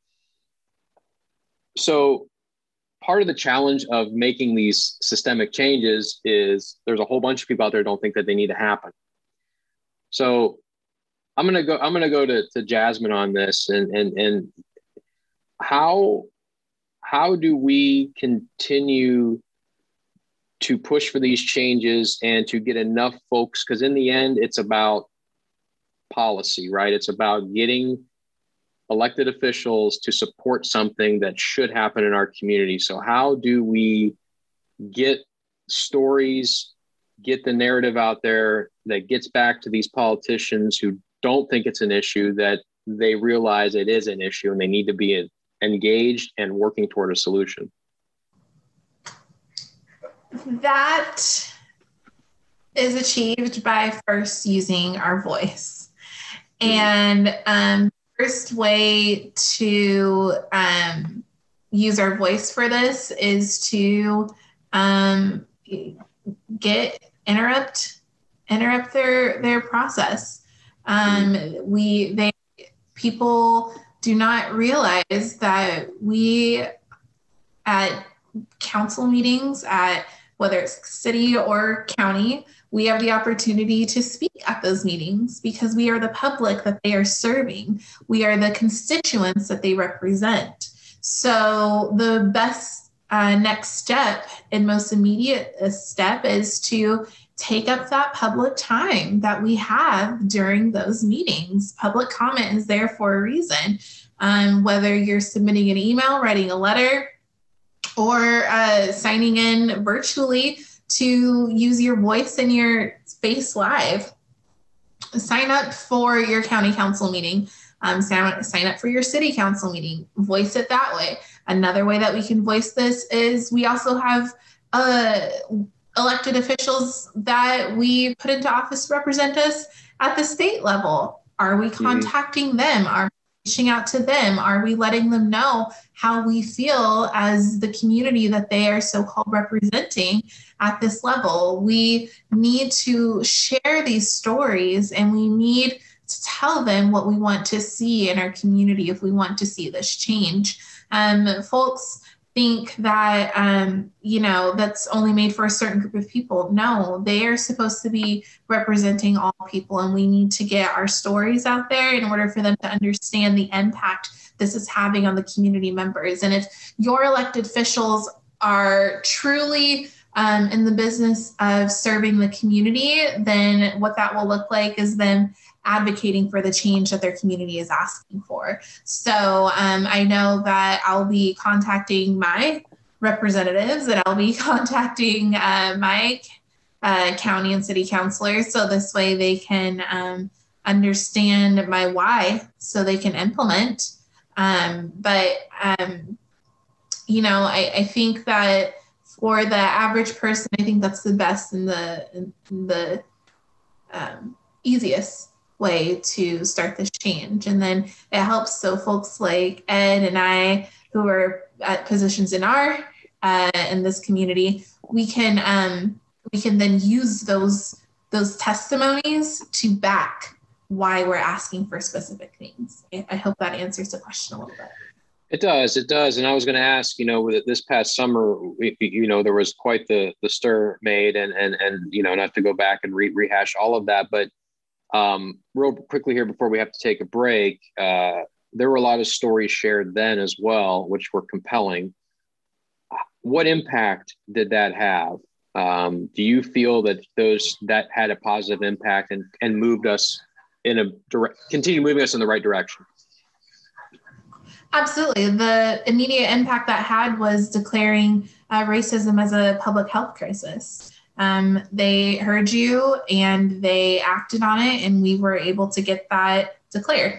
So part of the challenge of making these systemic changes is there's a whole bunch of people out there who don't think that they need to happen. So I'm gonna go. I'm gonna go to, to Jasmine on this, and and and how how do we continue to push for these changes and to get enough folks? Because in the end, it's about policy, right? It's about getting elected officials to support something that should happen in our community. So how do we get stories, get the narrative out there that gets back to these politicians who don't think it's an issue, that they realize it is an issue and they need to be engaged and working toward a solution? That is achieved by first using our voice. And um, first way to um, use our voice for this is to um, get interrupt interrupt their their process. Um, we they people do not realize that we at council meetings, at whether it's city or county, we have the opportunity to speak at those meetings because we are the public that they are serving. We are the constituents that they represent. So the best uh, next step and most immediate step is to take up that public time that we have during those meetings. Public comment is there for a reason. Um, whether you're submitting an email, writing a letter, or uh, signing in virtually to use your voice and your face live. Sign up for your county council meeting. Um, sign, sign up for your city council meeting. Voice it that way. Another way that we can voice this is we also have uh, elected officials that we put into office to represent us at the state level. Are we contacting mm-hmm. them? Are reaching out to them? Are we letting them know how we feel as the community that they are so-called representing at this level? We need to share these stories, and we need to tell them what we want to see in our community if we want to see this change. Um, folks think that, um, you know, that's only made for a certain group of people. No, they are supposed to be representing all people, and we need to get our stories out there in order for them to understand the impact this is having on the community members. And if your elected officials are truly um, in the business of serving the community, then what that will look like is them advocating for the change that their community is asking for. So um, I know that I'll be contacting my representatives, and I'll be contacting uh, my uh, county and city councilors, so this way they can um, understand my why, so they can implement. Um, but, um, you know, I, I think that for the average person, I think that's the best and the, in the um, easiest way to start this change. And then it helps so folks like Ed and I, who are at positions in our uh, in this community, we can um, we can then use those those testimonies to back why we're asking for specific things. I, I hope that answers the question a little bit. It does. It does. And I was going to ask, you know, with this past summer, we, you know, there was quite the the stir made, and and and you know, not to go back and re- rehash all of that, but um, real quickly here before we have to take a break, uh, there were a lot of stories shared then as well, which were compelling. What impact did that have? Um, do you feel that those that had a positive impact and and moved us in a direct, continue moving us in the right direction? Absolutely. The immediate impact that had was declaring uh, racism as a public health crisis. Um, they heard you and they acted on it, and we were able to get that declared.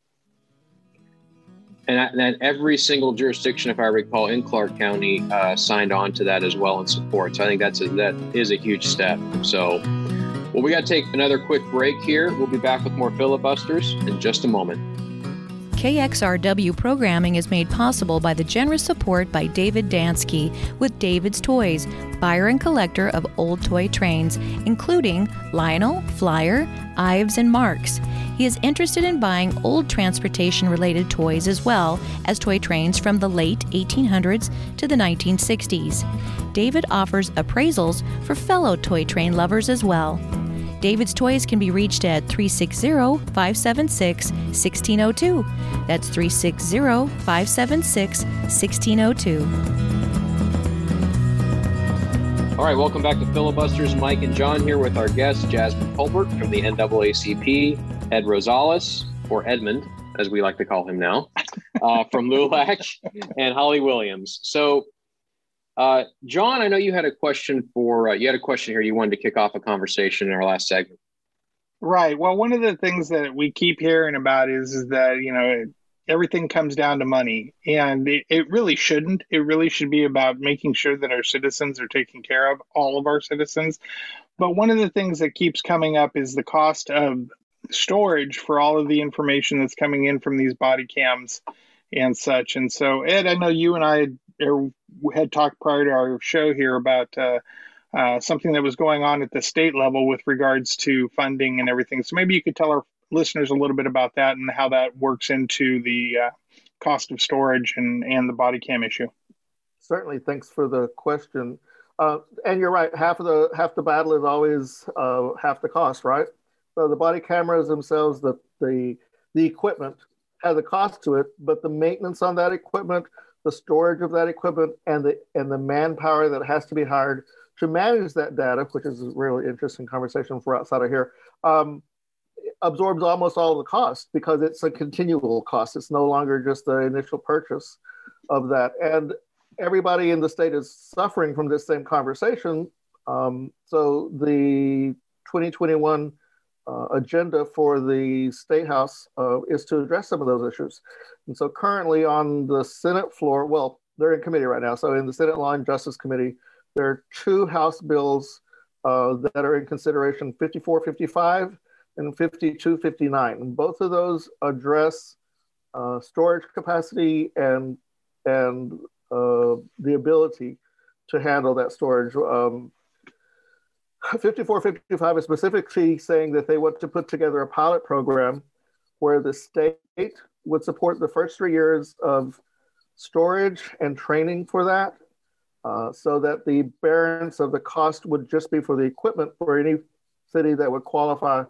And that every single jurisdiction, if I recall, in Clark County uh, signed on to that as well in support. So I think that's a, that is a huge step. So, well, we got to take another quick break here. We'll be back with more filibusters in just a moment. K X R W programming is made possible by the generous support by David Dansky with David's Toys, buyer and collector of old toy trains, including Lionel, Flyer, Ives, and Marks. He is interested in buying old transportation-related toys as well as toy trains from the late eighteen hundreds to the nineteen sixties. David offers appraisals for fellow toy train lovers as well. David's Toys can be reached at three six zero, five seven six, one six zero two. That's three six zero, five seven six, one six zero two. All right, welcome back to Filibusters. Mike and John here with our guests, Jasmine Colbert from the N double A C P, Ed Rosales, or Edmund, as we like to call him now, uh, from L U L A C, and Holly Williams. So, Uh, John, I know you had a question for, uh, you had a question here. You wanted to kick off a conversation in our last segment. Right. Well, one of the things that we keep hearing about is, is that, you know, everything comes down to money, and it, it really shouldn't. It really should be about making sure that our citizens are taken care of, all of our citizens. But one of the things that keeps coming up is the cost of storage for all of the information that's coming in from these body cams and such. And so, Ed, I know you and I had, had talked prior to our show here about uh, uh, something that was going on at the state level with regards to funding and everything. So maybe you could tell our listeners a little bit about that and how that works into the uh, cost of storage and, and the body cam issue. Certainly. Thanks for the question. Uh, and you're right. Half of the half the battle is always uh, half the cost, right? So the body cameras themselves, the the the equipment has a cost to it, but the maintenance on that equipment, the storage of that equipment, and the and the manpower that has to be hired to manage that data, which is a really interesting conversation for outside of here, um, absorbs almost all of the cost because it's a continual cost. It's no longer just the initial purchase of that. And everybody in the state is suffering from this same conversation. Um, so the twenty twenty-one uh, agenda for the State House uh, is to address some of those issues. And so currently on the Senate floor, well, they're in committee right now. So in the Senate Law and Justice Committee, there are two House bills uh, that are in consideration, fifty-four fifty-five and fifty-two fifty-nine. Both of those address uh, storage capacity and, and uh, the ability to handle that storage. Um, fifty-four fifty-five is specifically saying that they want to put together a pilot program where the state would support the first three years of storage and training for that, uh, so that the balance of the cost would just be for the equipment for any city that would qualify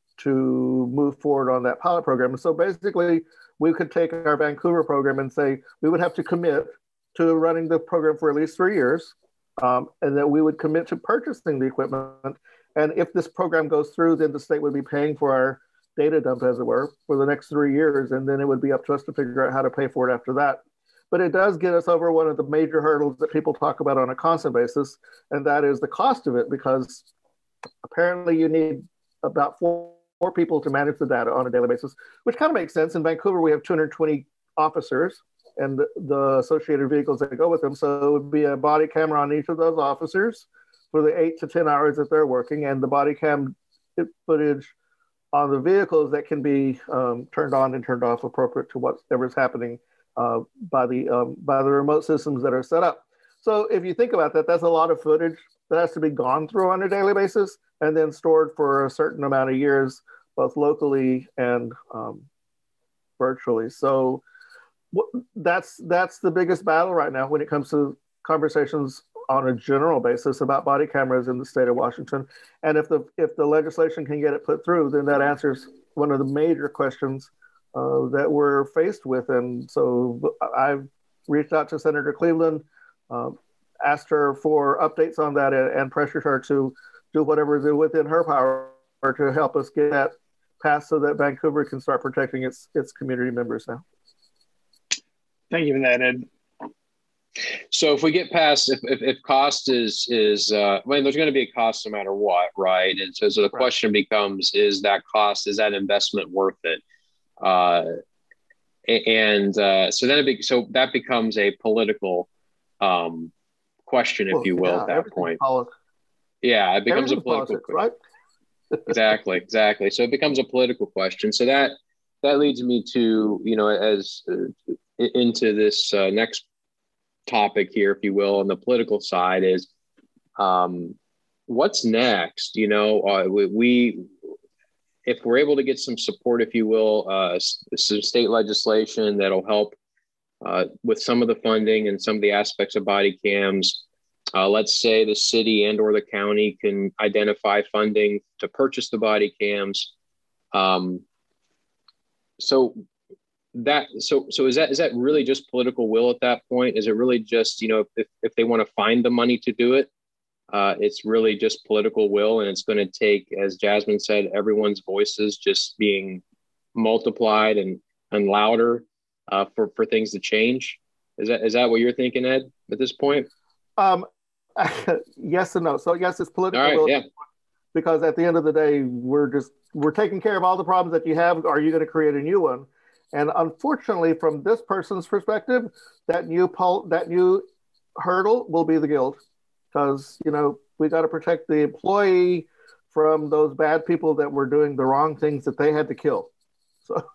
to move forward on that pilot program. And so basically, we could take our Vancouver program and say we would have to commit to running the program for at least three years, um, and that we would commit to purchasing the equipment. And if this program goes through, then the state would be paying for our data dump, as it were, for the next three years. And then it would be up to us to figure out how to pay for it after that. But it does get us over one of the major hurdles that people talk about on a constant basis, and that is the cost of it, because apparently you need about four, four people to manage the data on a daily basis, which kind of makes sense. In Vancouver, we have two hundred twenty officers and the, the associated vehicles that go with them. So it would be a body camera on each of those officers for the eight to ten hours that they're working, and the body cam footage on the vehicles that can be um, turned on and turned off appropriate to whatever's happening uh, by the um, by the remote systems that are set up. So if you think about that, that's a lot of footage that has to be gone through on a daily basis and then stored for a certain amount of years, both locally and um, virtually. So that's that's the biggest battle right now when it comes to conversations on a general basis about body cameras in the state of Washington. And if the if the legislation can get it put through, then that answers one of the major questions uh, that we're faced with. And so I've reached out to Senator Cleveland, um, asked her for updates on that, and, and pressured her to do whatever is within her power to help us get that passed so that Vancouver can start protecting its its community members now. Thank you for that, Ed. So if we get past, if, if, if cost is, is uh, I mean, there's going to be a cost no matter what, right? And so, so the right. question becomes, is that cost, is that investment worth it? Uh, and uh, so then it be, so that becomes a political um, question, if well, you will, yeah, at that point. Politics. Yeah, it becomes a political question. Right? Exactly, exactly. So it becomes a political question. So that that leads me to, you know, as uh, into this uh, next topic here, if you will, on the political side is um, what's next? You know, uh, we, we, if we're able to get some support, if you will, uh, some state legislation that'll help uh, with some of the funding and some of the aspects of body cams. Uh, let's say the city and or the county can identify funding to purchase the body cams. Um, so that so so is that is that really just political will at that point? Is it really just, you know, if, if they want to find the money to do it, uh, it's really just political will, and it's going to take, as Jasmine said, everyone's voices just being multiplied and and louder uh, for for things to change? Is that is that what you're thinking, Ed, at this point? Um, yes and no. So yes, it's political all right, will, yeah. because at the end of the day, we're just we're taking care of all the problems that you have. Are you going to create a new one? And unfortunately, from this person's perspective, that new pol- that new hurdle will be the guild, because, you know, we got to protect the employee from those bad people that were doing the wrong things that they had to kill. So,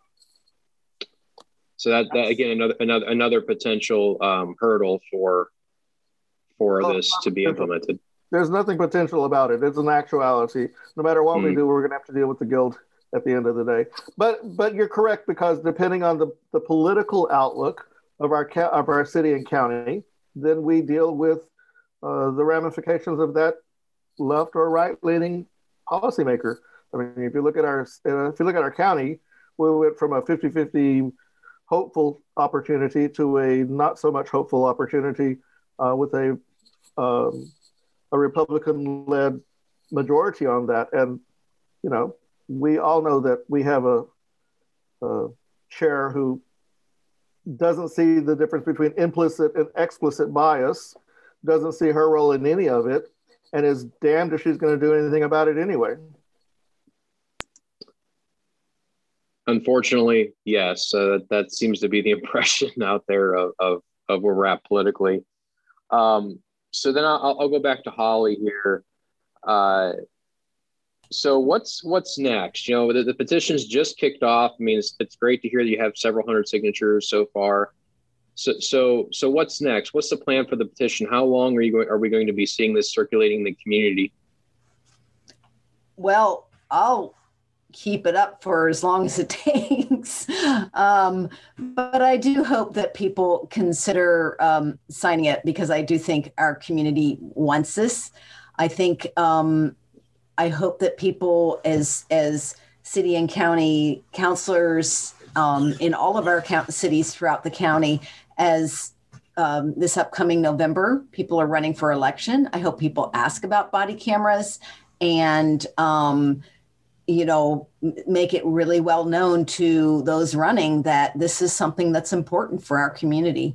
so that, that again, another another another potential um, hurdle for for oh, this to be implemented. There's nothing potential about it. It's an actuality. No matter what mm. we do, we're going to have to deal with the guild at the end of the day. But but you're correct, because depending on the, the political outlook of our ca- of our city and county, then we deal with uh, the ramifications of that left or right leaning policymaker. I mean, if you look at our uh, if you look at our county, we went from a fifty-fifty hopeful opportunity to a not so much hopeful opportunity uh, with a um, a Republican-led majority on that. And, you know, we all know that we have a, a chair who doesn't see the difference between implicit and explicit bias, doesn't see her role in any of it, and is damned if she's going to do anything about it anyway. Unfortunately, yes. Uh, that seems to be the impression out there of, of, of where we're at politically. Um, so then I'll, I'll go back to Holly here. Uh, So what's what's next? You know, the, the petition's just kicked off. I mean, it's, it's great to hear that you have several hundred signatures so far. So so so what's next? What's the plan for the petition? How long are you going? Are we going to be seeing this circulating in the community? Well, I'll keep it up for as long as it takes, um, but I do hope that people consider um, signing it, because I do think our community wants this. I think. Um, I hope that people, as as city and county councilors um, in all of our count- cities throughout the county, as um, this upcoming November, people are running for election. I hope people ask about body cameras and, um, you know, make it really well known to those running that this is something that's important for our community.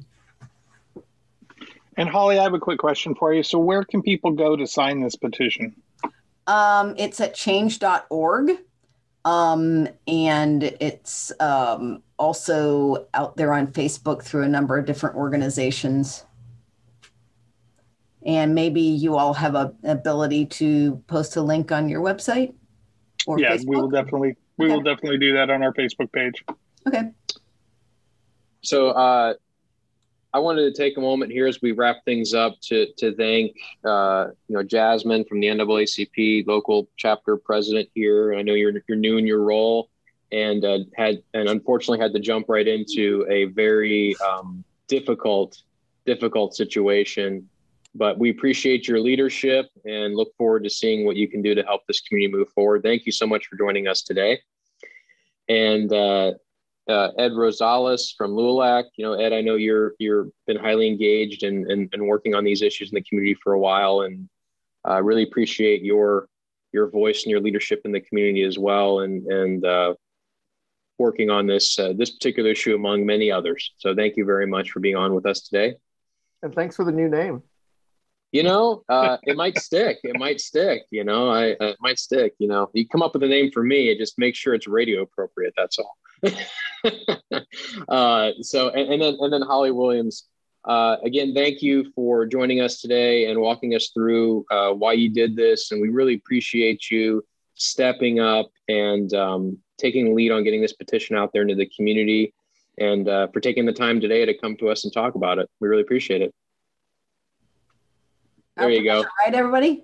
And Holly, I have a quick question for you. So where can people go to sign this petition? Um, it's at change dot org. Um, and it's um, also out there on Facebook through a number of different organizations. And maybe you all have a ability to post a link on your website or yeah, Facebook? we will definitely we okay. will definitely do that on our Facebook page. Okay. So uh, I wanted to take a moment here as we wrap things up to to thank uh, you know Jasmine from the N double A C P local chapter president here. I know you're you're new in your role, and uh, had and unfortunately had to jump right into a very um, difficult difficult situation. But we appreciate your leadership and look forward to seeing what you can do to help this community move forward. Thank you so much for joining us today. And uh, uh, Ed Rosales from L U L A C. You know, Ed, I know you're you're been highly engaged and and, and working on these issues in the community for a while, and I uh, really appreciate your your voice and your leadership in the community as well, and and uh, working on this uh, this particular issue among many others. So thank you very much for being on with us today. And thanks for the new name. You know, uh, it might stick. It might stick. You know, I uh, it might stick. You know, you come up with a name for me, it just make sure it's radio appropriate. That's all. uh, so, and, and then and then Holly Williams. Uh, again, thank you for joining us today and walking us through uh, why you did this, and we really appreciate you stepping up and um, taking the lead on getting this petition out there into the community, and uh, for taking the time today to come to us and talk about it. We really appreciate it. There you go. Right, everybody?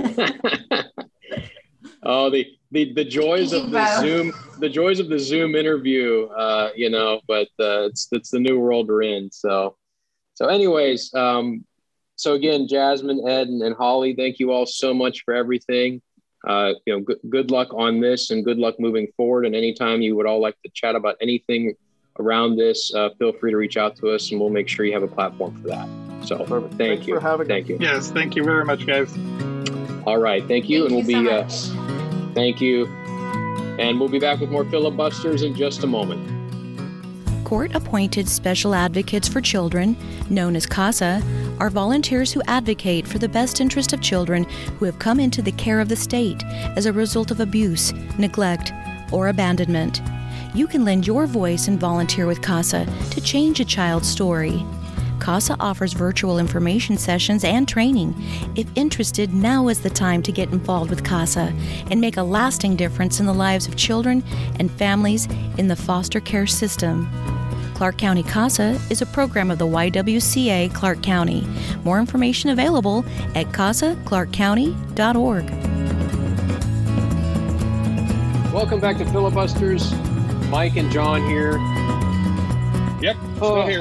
oh, the, the the joys of the Zoom, the joys of the Zoom interview, uh, you know, but uh, it's it's the new world we're in. So, so anyways, um, so again, Jasmine, Ed, and, and Holly, thank you all so much for everything. Uh, you know, good, good luck on this and good luck moving forward. And anytime you would all like to chat about anything around this, uh, feel free to reach out to us and we'll make sure you have a platform for that. So Perfect. thank Thanks you. For having thank us. you. Yes, thank you very much, guys. All right, thank you, thank and you we'll so be. Uh, thank you, and we'll be back with more filibusters in just a moment. Court-appointed special advocates for children, known as CASA, are volunteers who advocate for the best interest of children who have come into the care of the state as a result of abuse, neglect, or abandonment. You can lend your voice and volunteer with CASA to change a child's story. CASA offers virtual information sessions and training. If interested, now is the time to get involved with CASA and make a lasting difference in the lives of children and families in the foster care system. Clark County CASA is a program of the Y W C A Clark County. More information available at casa clark county dot org. Welcome back to Filibusters. Mike and John here. Yep, still Oh. here.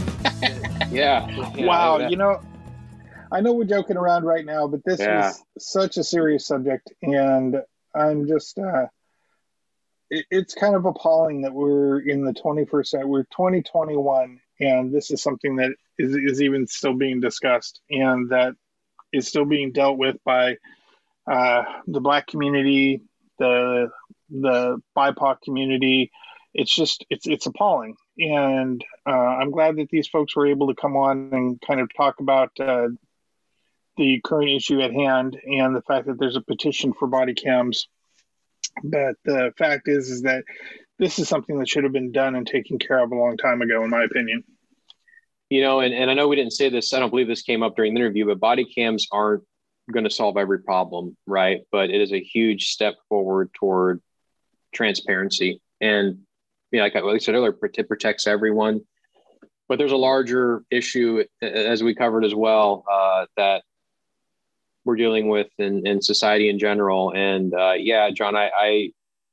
Yeah. yeah Wow, that- you know, I know we're joking around right now, but this Yeah. was such a serious subject, and I'm just, uh, it, it's kind of appalling that we're in the twenty-first century, we're twenty twenty-one, and this is something that is, is even still being discussed, and that is still being dealt with by uh, the Black community, the the B I P O C community. It's just, it's it's appalling. And uh, I'm glad that these folks were able to come on and kind of talk about uh, the current issue at hand and the fact that there's a petition for body cams. But the fact is, is that this is something that should have been done and taken care of a long time ago, in my opinion. You know, and, and I know we didn't say this, I don't believe this came up during the interview, but body cams aren't going to solve every problem, right? But it is a huge step forward toward transparency. And you know, like I said earlier, it protects everyone. But there's a larger issue, as we covered as well, uh, that we're dealing with in, in society in general. And uh, yeah, John, I, I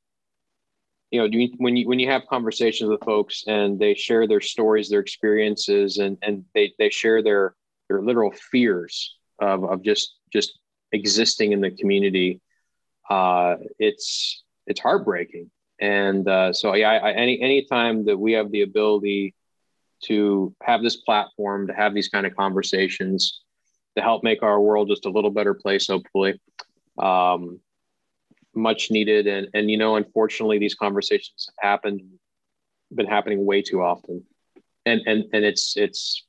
you know, do you, when you when you have conversations with folks and they share their stories, their experiences, and and they they share their their literal fears of of just just existing in the community, uh, it's it's heartbreaking. And uh, so, yeah, I, any anytime that we have the ability to have this platform, to have these kind of conversations, to help make our world just a little better place, hopefully, um, much needed. And and you know, unfortunately, these conversations have happened, been happening way too often, and and and it's it's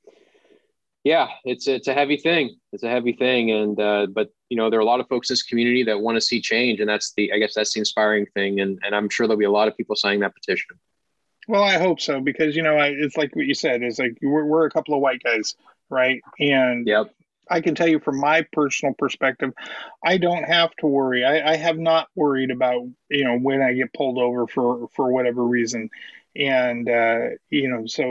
yeah, it's it's a heavy thing. It's a heavy thing, and uh, but. You know, there are a lot of folks in this community that want to see change, and that's the, I guess that's the inspiring thing. And, and I'm sure there'll be a lot of people signing that petition. Well, I hope so, because, you know, I, it's like what you said, is like, we're, we're a couple of white guys, right? And yep. I can tell you from my personal perspective, I don't have to worry. I, I have not worried about, you know, when I get pulled over for, for whatever reason. And, uh, you know, so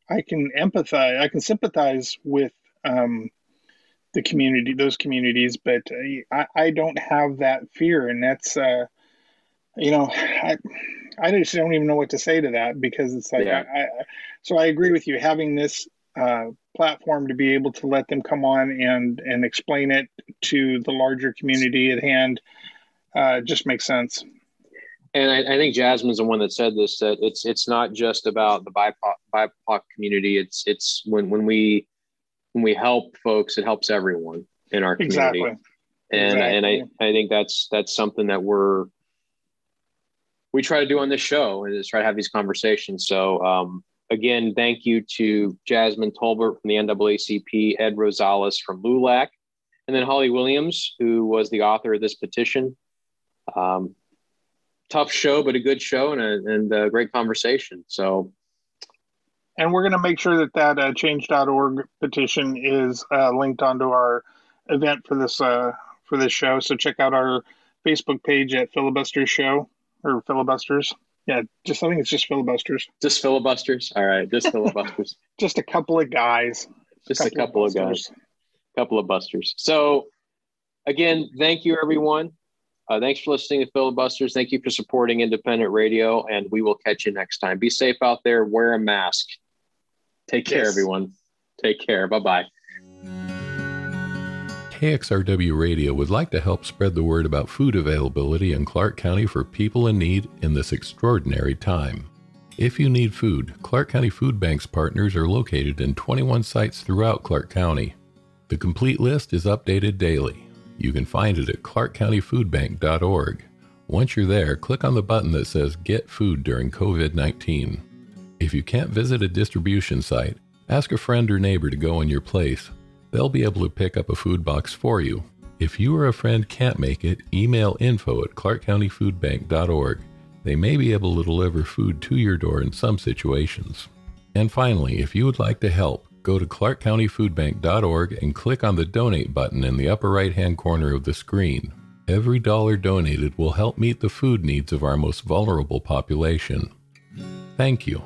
I can empathize, I can sympathize with um, the community, those communities, but I, I don't have that fear. And that's, uh, you know, I, I just don't even know what to say to that, because it's like, yeah. I, I, so I agree with you, having this uh, platform to be able to let them come on and, and explain it to the larger community at hand uh, just makes sense. And I, I think Jasmine's the one that said this, that it's it's not just about the B I P O C, B I P O C community. It's it's when when we when we help folks, it helps everyone in our community. Exactly. And exactly. and I, I think that's that's something that we're we try to do on this show, and is try to have these conversations. So um, again, thank you to Jasmine Tolbert from the N double A C P, Ed Rosales from L U L A C, and then Holly Williams, who was the author of this petition. Um, tough show, but a good show and a, and a great conversation. So, and we're going to make sure that that uh, change dot org petition is uh, linked onto our event for this uh, for this show. So check out our Facebook page at Filibusters Show or Filibusters. Yeah, just I think it's just Filibusters. Just Filibusters. All right, just Filibusters. Just a couple of guys. Just a couple, a couple of, of guys. A couple of busters. So, again, thank you, everyone. Uh, thanks for listening to Filibusters. Thank you for supporting independent radio, and we will catch you next time. Be safe out there. Wear a mask. Take care, yes. everyone. Take care. Bye-bye. K X R W Radio would like to help spread the word about food availability in Clark County for people in need in this extraordinary time. If you need food, Clark County Food Bank's partners are located in twenty-one sites throughout Clark County. The complete list is updated daily. You can find it at clark county food bank dot org. Once you're there, click on the button that says Get Food during covid nineteen. If you can't visit a distribution site, ask a friend or neighbor to go in your place. They'll be able to pick up a food box for you. If you or a friend can't make it, email info at clark county food bank dot org. They may be able to deliver food to your door in some situations. And finally, if you would like to help, go to clark county food bank dot org and click on the Donate button in the upper right-hand corner of the screen. Every dollar donated will help meet the food needs of our most vulnerable population. Thank you.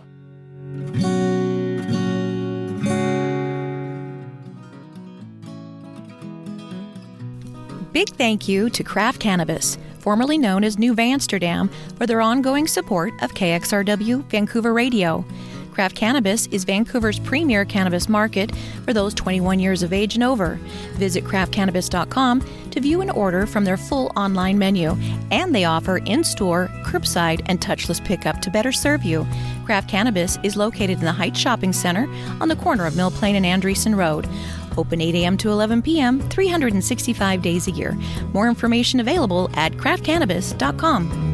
Big thank you to Craft Cannabis, formerly known as New Vansterdam, for their ongoing support of K X R W Vancouver Radio. Craft Cannabis is Vancouver's premier cannabis market for those twenty-one years of age and over. Visit craft cannabis dot com to view and order from their full online menu, and they offer in-store, curbside, and touchless pickup to better serve you. Craft Cannabis is located in the Heights Shopping Center on the corner of Mill Plain and Andreessen Road. Open eight a.m. to eleven p.m., three hundred sixty-five days a year. More information available at craft cannabis dot com.